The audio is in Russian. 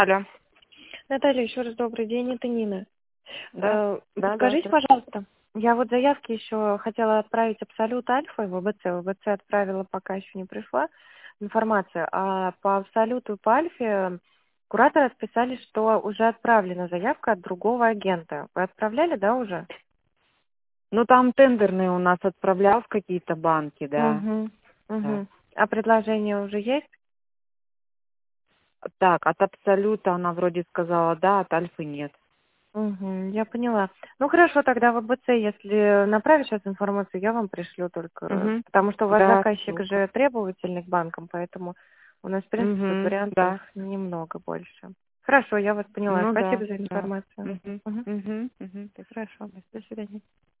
Алло. Наталья, еще раз добрый день, это Нина. Да, да, да, Скажите, здравствуйте. пожалуйста, я вот заявки еще хотела отправить Абсолют Альфа и ВБЦ. ВБЦ отправила, пока еще не пришла информация. А по Абсолюту и по Альфе кураторы отписали, что уже отправлена заявка от другого агента. Вы отправляли, да, уже? Ну, там тендерный у нас отправлял в какие-то банки, да. Угу. Да. Угу. А предложение уже есть? Так, от Абсолюта она вроде сказала да, от Альфы нет. Угу, я поняла. Ну хорошо, тогда в ВБЦ, если направишь сейчас информацию, я вам пришлю только, Угу. потому что ваш Да, заказчик супер. же требовательный к банкам, поэтому у нас, в принципе, тут Угу. вариантов Да. немного больше. Хорошо, я вас поняла. Ну да, Спасибо за да. информацию. Угу. Угу. Угу. Угу. Хорошо. До свидания.